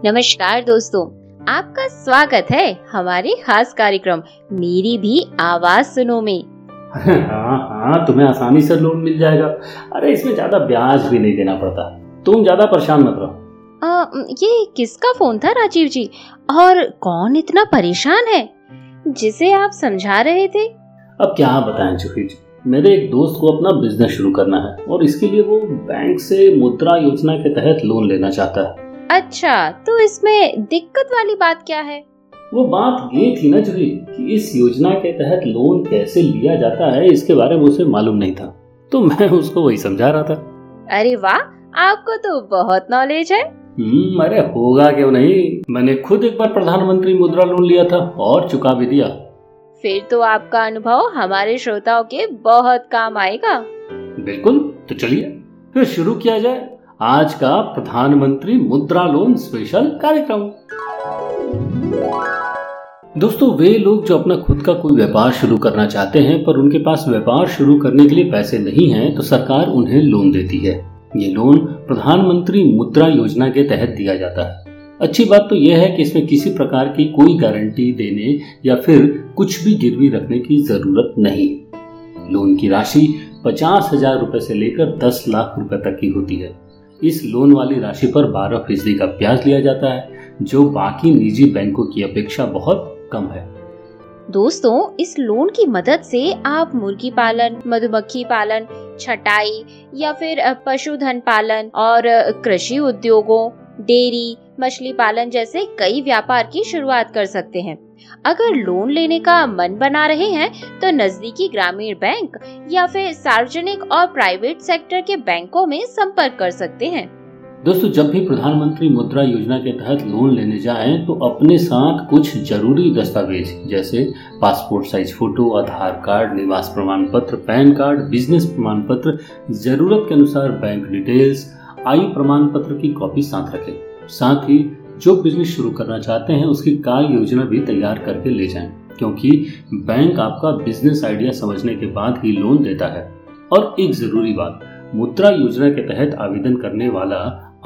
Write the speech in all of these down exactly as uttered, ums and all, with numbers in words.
नमस्कार दोस्तों, आपका स्वागत है हमारे खास कार्यक्रम मेरी भी आवाज सुनो में। हाँ हाँ, तुम्हें आसानी से लोन मिल जाएगा। अरे इसमें ज्यादा ब्याज भी नहीं देना पड़ता। तुम ज्यादा परेशान मत रहो। आ, ये किसका फोन था राजीव जी, और कौन इतना परेशान है जिसे आप समझा रहे थे? अब क्या बताएं जूही जी, मेरे एक दोस्त को अपना बिजनेस शुरू करना है और इसके लिए वो बैंक से मुद्रा योजना के तहत लोन लेना चाहता है। अच्छा, तो इसमें दिक्कत वाली बात क्या है? वो बात ये थी ना जूही कि इस योजना के तहत लोन कैसे लिया जाता है, इसके बारे में उसे मालूम नहीं था, तो मैं उसको वही समझा रहा था। अरे वाह, आपको तो बहुत नॉलेज है। हम्म अरे होगा क्यों नहीं, मैंने खुद एक बार प्रधानमंत्री मुद्रा लोन लिया था और चुका भी दिया। फिर तो आपका अनुभव हमारे श्रोताओं के बहुत काम आएगा। बिल्कुल, तो चलिए फिर शुरू किया जाए आज का प्रधानमंत्री मुद्रा लोन स्पेशल कार्यक्रम। दोस्तों, वे लोग जो अपना खुद का कोई व्यापार शुरू करना चाहते हैं पर उनके पास व्यापार शुरू करने के लिए पैसे नहीं हैं, तो सरकार उन्हें लोन देती है। ये लोन प्रधानमंत्री मुद्रा योजना के तहत दिया जाता है। अच्छी बात तो यह है कि इसमें किसी प्रकार की कोई गारंटी देने या फिर कुछ भी गिरवी रखने की जरूरत नहीं। लोन की राशि पचास हजार रुपए से लेकर दस लाख रुपए तक की होती है। इस लोन वाली राशि पर बारह फीसदी का ब्याज लिया जाता है, जो बाकी निजी बैंकों की अपेक्षा बहुत कम है। दोस्तों, इस लोन की मदद से आप मुर्गी पालन, मधुमक्खी पालन, छटाई या फिर पशुधन पालन और कृषि उद्योगों, डेयरी, मछली पालन जैसे कई व्यापार की शुरुआत कर सकते हैं। अगर लोन लेने का मन बना रहे हैं तो नजदीकी ग्रामीण बैंक या फिर सार्वजनिक और प्राइवेट सेक्टर के बैंकों में संपर्क कर सकते हैं। दोस्तों, जब भी प्रधानमंत्री मुद्रा योजना के तहत लोन लेने जाएं तो अपने साथ कुछ जरूरी दस्तावेज जैसे passport size photo, Aadhaar card, निवास प्रमाण पत्र, पैन कार्ड, बिजनेस प्रमाण पत्र, जरूरत के अनुसार बैंक डिटेल्स, आयु प्रमाण पत्र की कॉपी साथ रखें। साथ ही जो बिजनेस शुरू करना चाहते हैं उसकी कार्य योजना भी तैयार करके ले जाएं, क्योंकि बैंक आपका बिजनेस आइडिया समझने के बाद ही लोन देता है। और एक जरूरी बात, मुद्रा योजना के तहत आवेदन करने वाला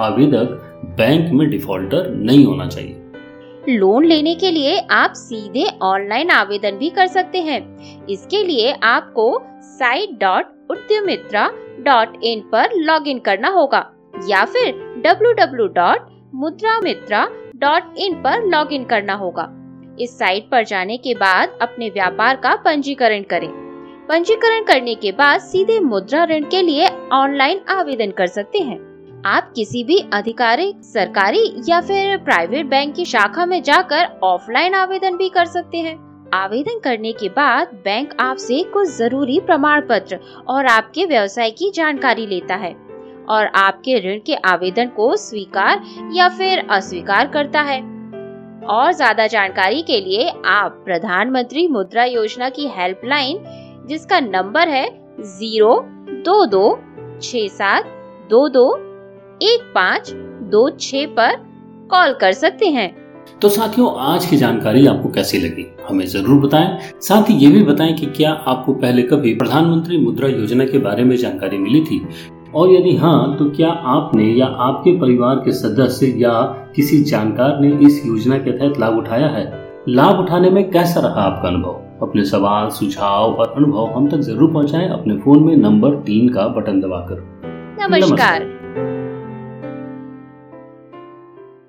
आवेदक बैंक में डिफॉल्टर नहीं होना चाहिए। लोन लेने के लिए आप सीधे ऑनलाइन आवेदन भी कर सकते हैं। इसके लिए आपको site dot Udyamitra dot in पर लॉगिन करना होगा या फिर डब्ल्यू डब्ल्यू डब्ल्यू डॉट मुद्रा मित्रा डॉट इन पर लॉगिन करना होगा। इस साइट पर जाने के बाद अपने व्यापार का पंजीकरण करें। पंजीकरण करने के बाद सीधे मुद्रा ऋण के लिए ऑनलाइन आवेदन कर सकते हैं। आप किसी भी आधिकारिक, सरकारी या फिर प्राइवेट बैंक की शाखा में जाकर ऑफलाइन आवेदन भी कर सकते हैं। आवेदन करने के बाद बैंक आपसे कुछ जरूरी प्रमाण पत्र और आपके व्यवसाय की जानकारी लेता है और आपके ऋण के आवेदन को स्वीकार या फिर अस्वीकार करता है। और ज्यादा जानकारी के लिए आप प्रधानमंत्री मुद्रा योजना की हेल्पलाइन, जिसका नंबर है जीरो दो दो छह सात दो दो एक पाँच दो छह पर कॉल कर सकते हैं। तो साथियों, आज की जानकारी आपको कैसी लगी हमें जरूर बताएं। साथ ही ये भी बताएं कि क्या आपको पहले कभी प्रधानमंत्री मुद्रा योजना के बारे में जानकारी मिली थी, और यदि हाँ तो क्या आपने या आपके परिवार के सदस्य या किसी जानकार ने इस योजना के तहत लाभ उठाया है। लाभ उठाने में कैसा रहा आपका अनुभव? अपने सवाल, सुझाव और अनुभव हम तक जरूर पहुंचाएं अपने फोन में नंबर तीन का बटन दबाकर। नमस्कार।